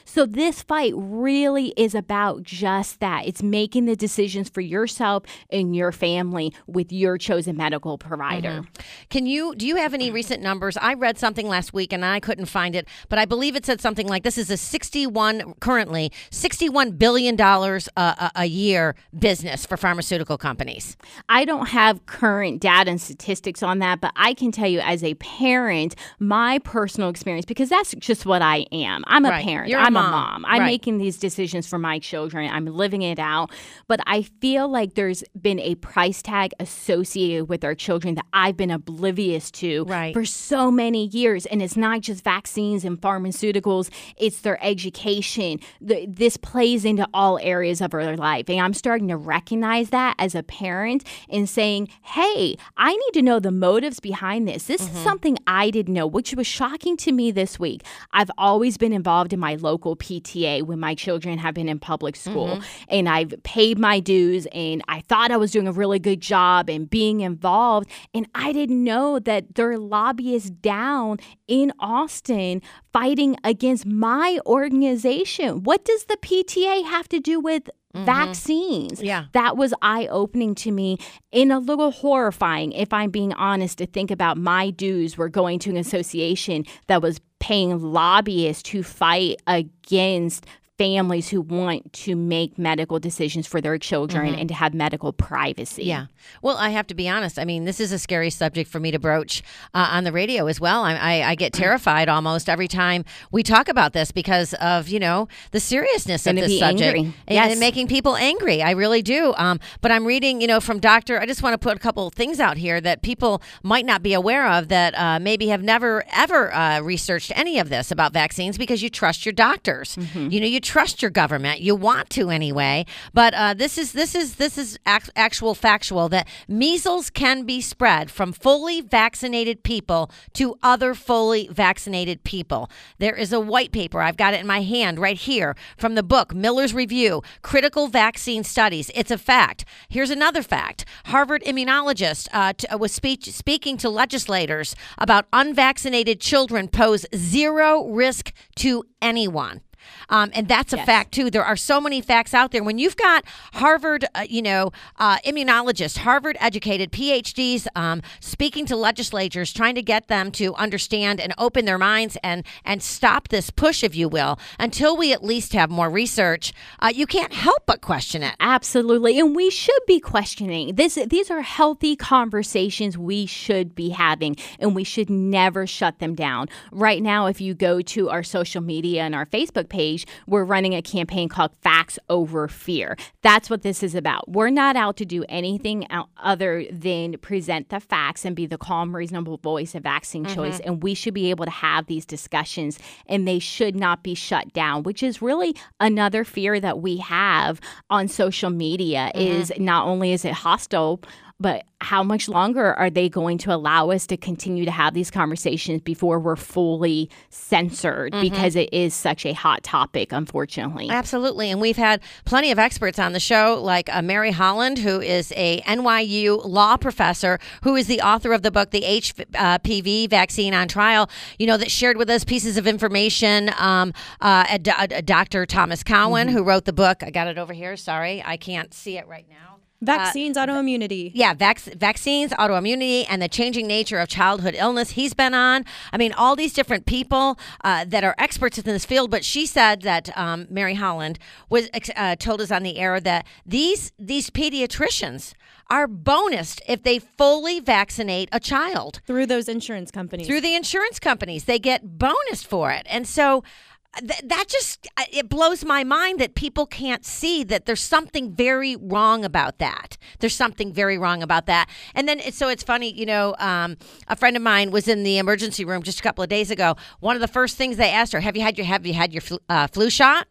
So this fight really is about just that. It's making the decisions for yourself and your family with your chosen medical provider.
Mm-hmm. Can you, do you have any recent numbers? I read something last week and I couldn't find it, but I believe it said something like this is a sixty-one, currently sixty-one billion dollars a, a year business for pharmaceutical companies.
I don't have current data and statistics on that, but I can tell you as a parent, my personal experience, because that's just what I am. I'm a
Right.
parent.
You're a
I'm
mom.
a mom. I'm
Right.
making these decisions for my children. I'm living it out. But I feel like there's been a price tag associated with our children that I've been oblivious to
Right.
for so many years. And it's not just vaccines and pharmaceuticals, it's their education. The, this plays into all areas of our life. And I'm starting to recognize that as a parent and saying, hey, I need to know the motives behind this. This
Mm-hmm.
is something I didn't know, which was shocking to me this week. I've always been involved in my local P T A when my children have been in public school.
Mhm.
And I've paid my dues and I thought I was doing a really good job and being involved. And I didn't know that there are lobbyists down in Austin fighting against my organization. What does the P T A have to do with
Mhm.
vaccines?
Yeah.
That was eye-opening to me and a little horrifying, if I'm being honest, to think about my dues were going to an association that was paying lobbyists to fight against families who want to make medical decisions for their children
Mhm.
and to have medical privacy.
Yeah. Well, I have to be honest. I mean, this is a scary subject for me to broach uh, on the radio as well. I, I, I get terrified almost every time we talk about this because of, you know, the seriousness of
Gonna
this
be
subject
angry.
and,
Yes.
and making people angry. I really do. Um, but I'm reading, you know, from Doctor I just want to put a couple of things out here that people might not be aware of that uh, maybe have never, ever uh, researched any of this about vaccines because you trust your doctors.
Mm-hmm.
You know, you trust your government. You want to anyway. But uh, this is this is this is act- actual factual that measles can be spread from fully vaccinated people to other fully vaccinated people. There is a white paper. I've got it in my hand right here from the book Miller's Review, Critical Vaccine Studies. It's a fact. Here's another fact. Harvard immunologist uh, t- was speech- speaking to legislators about unvaccinated children pose zero risk to anyone. Um, and that's a
Yes.
fact, too. There are so many facts out there. When you've got Harvard, uh, you know, uh, immunologists, Harvard-educated P H Ds um, speaking to legislatures, trying to get them to understand and open their minds and, and stop this push, if you will, until we at least have more research, uh, you can't help but question it.
Absolutely. And we should be questioning. This these are healthy conversations we should be having, and we should never shut them down. Right now, if you go to our social media and our Facebook page, we're running a campaign called Facts Over Fear. That's what this is about. We're not out to do anything out other than present the facts and be the calm, reasonable voice of vaccine
Mhm.
choice. And we should be able to have these discussions, and they should not be shut down, which is really another fear that we have on social media.
Mhm.
Is not only is it hostile, but how much longer are they going to allow us to continue to have these conversations before we're fully censored?
Mhm.
Because it is such a hot topic, unfortunately.
Absolutely. And we've had plenty of experts on the show, like uh, Mary Holland, who is a N Y U law professor, who is the author of the book, The H P V Vaccine on Trial, you know, that shared with us pieces of information. Um, uh, a, do- a Doctor Thomas Cowan,
Mhm.
who wrote the book. I got it over here. Sorry, I can't see it right now.
Vaccines, uh, autoimmunity.
Yeah, vac- vaccines, autoimmunity, and the changing nature of childhood illness. He's been on. I mean, all these different people uh, that are experts in this field. But she said that um, Mary Holland was uh, told us on the air that these these pediatricians are bonused if they fully vaccinate a child
through those insurance companies.
Through the insurance companies, they get bonused for it, and so. Th- that just, it blows my mind that people can't see that there's something very wrong about that. There's something very wrong about that. And then, it's, so it's funny, you know, um, a friend of mine was in the emergency room just a couple of days ago. One of the first things they asked her, have you had your, have you had your flu, uh, flu shot?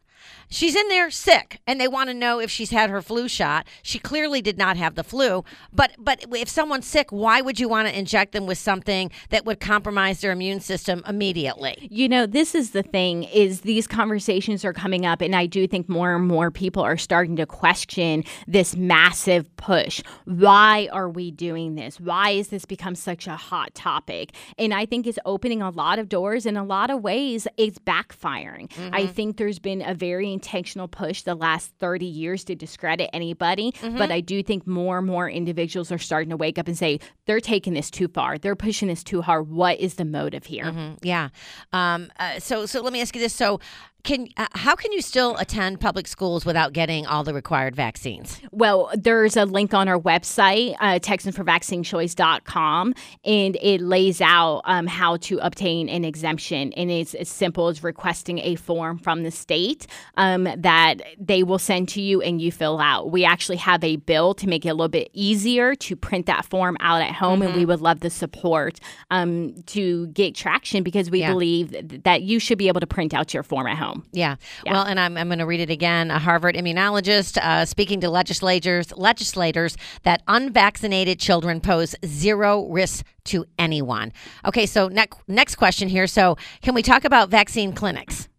she's in there sick, and they want to know if she's had her flu shot. She clearly did not have the flu. But but if someone's sick, why would you want to inject them with something that would compromise their immune system immediately?
You know, this is the thing, is these conversations are coming up, and I do think more and more people are starting to question this massive push. Why are we doing this? Why has this become such a hot topic? And I think it's opening a lot of doors. In a lot of ways, it's backfiring. Mm-hmm. I think there's been a very intentional push the last thirty years to discredit anybody, mm-hmm. but I do think more and more individuals are starting to wake up and say, they're taking this too far. They're pushing this too hard. What is the motive here?
Mm-hmm. Yeah. Um, uh, so, so let me ask you this. So, Can uh, how can you still attend public schools without getting all the required vaccines?
Well, there's a link on our website, uh, Texans for Vaccine Choice dot com, and it lays out um, how to obtain an exemption. And it's as simple as requesting a form from the state um, that they will send to you and you fill out. We actually have a bill to make it a little bit easier to print that form out at home, mm-hmm. and we would love the support um, to get traction, because we yeah. believe th- that you should be able to print out your form at home.
Yeah. yeah. Well, and I'm, I'm going to read it again. A Harvard immunologist uh, speaking to legislators, legislators that unvaccinated children pose zero risk to anyone. Okay, so ne- next question here. So can we talk about vaccine clinics?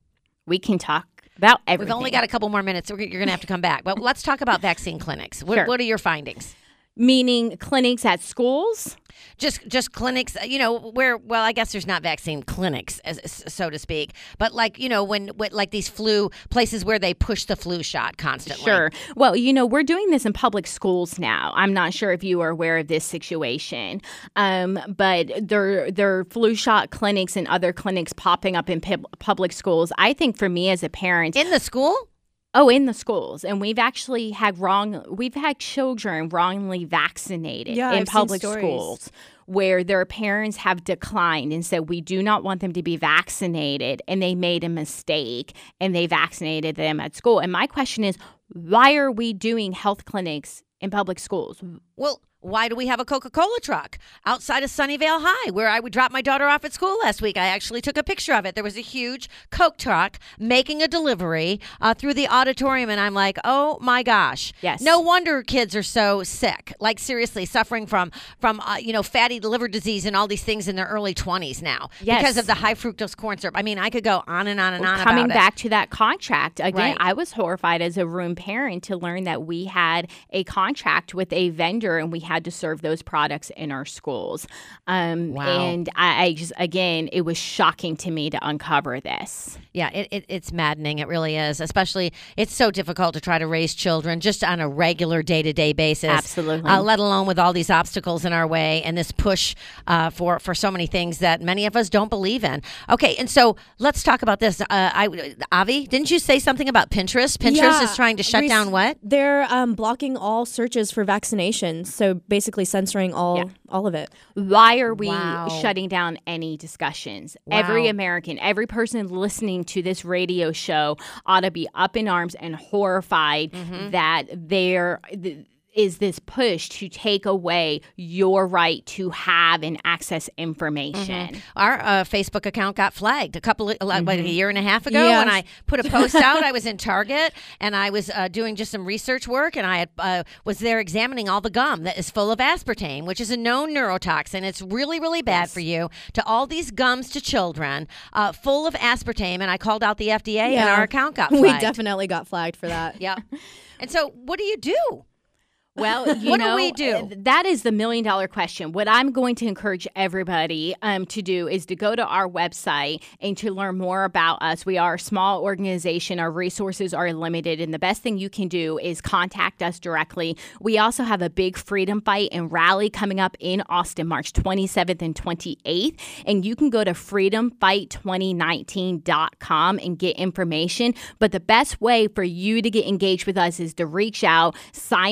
We can talk about everything.
We've only got a couple more minutes, so you're going to have to come back. But let's talk about vaccine clinics. What,
sure.
what are your findings?
Meaning clinics at schools?
Just just clinics, you know, where, well, I guess there's not vaccine clinics, as, so to speak, but like, you know, when, when like these flu places where they push the flu shot constantly.
Sure. Well, you know, we're doing this in public schools now. I'm not sure if you are aware of this situation, um, but there, there are flu shot clinics and other clinics popping up in p- public schools. I think for me as a parent.
In the school?
Oh, in the schools. And we've actually had wrong, we've had children wrongly vaccinated
yeah,
in
I've
public
seen
schools where their parents have declined and said, we do not want them to be vaccinated. And they made a mistake and they vaccinated them at school. And my question is, why are we doing health clinics in public schools?
Well, why do we have a Coca-Cola truck outside of Sunnyvale High, where I would drop my daughter off at school last week? I actually took a picture of it. There was a huge Coke truck making a delivery uh, through the auditorium, and I'm like, oh my gosh.
Yes.
No wonder kids are so sick. Like, seriously, suffering from, from uh, you know, fatty liver disease and all these things in their early twenties now.
Yes.
Because of the high fructose corn syrup. I mean, I could go on and on and
well,
on
coming
about
back
it.
to that contract, again,
Right.
I was horrified as a room parent to learn that we had a contract with a vendor and we had to serve those products in our schools. Um,
Wow.
And I, I just, again, it was shocking to me to uncover this.
Yeah, it, it, it's maddening. It really is. Especially, it's so difficult to try to raise children just on a regular day-to-day basis.
Absolutely.
Uh, let alone with all these obstacles in our way and this push uh, for, for so many things that many of us don't believe in. Okay, and so let's talk about this. Uh, I, Avi, didn't you say something about Pinterest? Pinterest
Yeah.
is trying to shut
Rec-
down what?
They're um, blocking all searches for vaccinations. So basically censoring all
Yeah.
all of it.
Why are we
Wow.
shutting down any discussions?
Wow.
Every American, every person listening to this radio show ought to be up in arms and horrified
Mm-hmm.
that there th- is this push to take away your right to have and access information.
Mm-hmm. Our uh, Facebook account got flagged a couple of, like, like a year and a half ago
Yes.
when I put a post out. I was in Target and I was uh, doing just some research work, and I had, uh, was there examining all the gum that is full of aspartame, which is a known neurotoxin. It's really, really bad
Yes.
for you. To all these gums to children, uh, full of aspartame, and I called out the F D A, and
Yeah.
our account got flagged.
We definitely got flagged for that.
Yeah. And so, what do you do?
Well, you
What do
know,
we do?
uh, that is the million dollar question. What I'm going to encourage everybody um, to do is to go to our website and to learn more about us. We are a small organization. Our resources are limited. And the best thing you can do is contact us directly. We also have a big freedom fight and rally coming up in Austin, March twenty-seventh and twenty-eighth. And you can go to freedom fight twenty nineteen dot com and get information. But the best way for you to get engaged with us is to reach out, sign up to get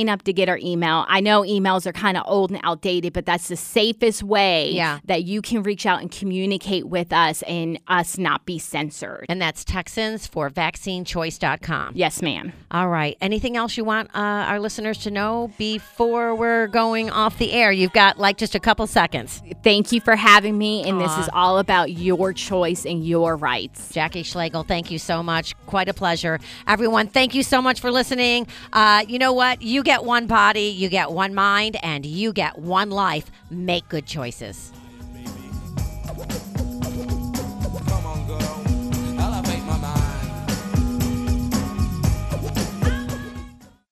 our email. I know emails are kind of old and outdated, but that's the safest way
Yeah.
that you can reach out and communicate with us and us not be censored.
And that's Texans for vaccine choice dot com.
Yes, ma'am.
All right. Anything else you want uh, our listeners to know before we're going off the air? You've got like just a couple seconds.
Thank you for having me, and
Aw.
this is all about your choice and your rights.
Jackie Schlegel, thank you so much. Quite a pleasure. Everyone, thank you so much for listening. Uh, you know what? You get one body, you get one mind, and you get one life. Make good choices.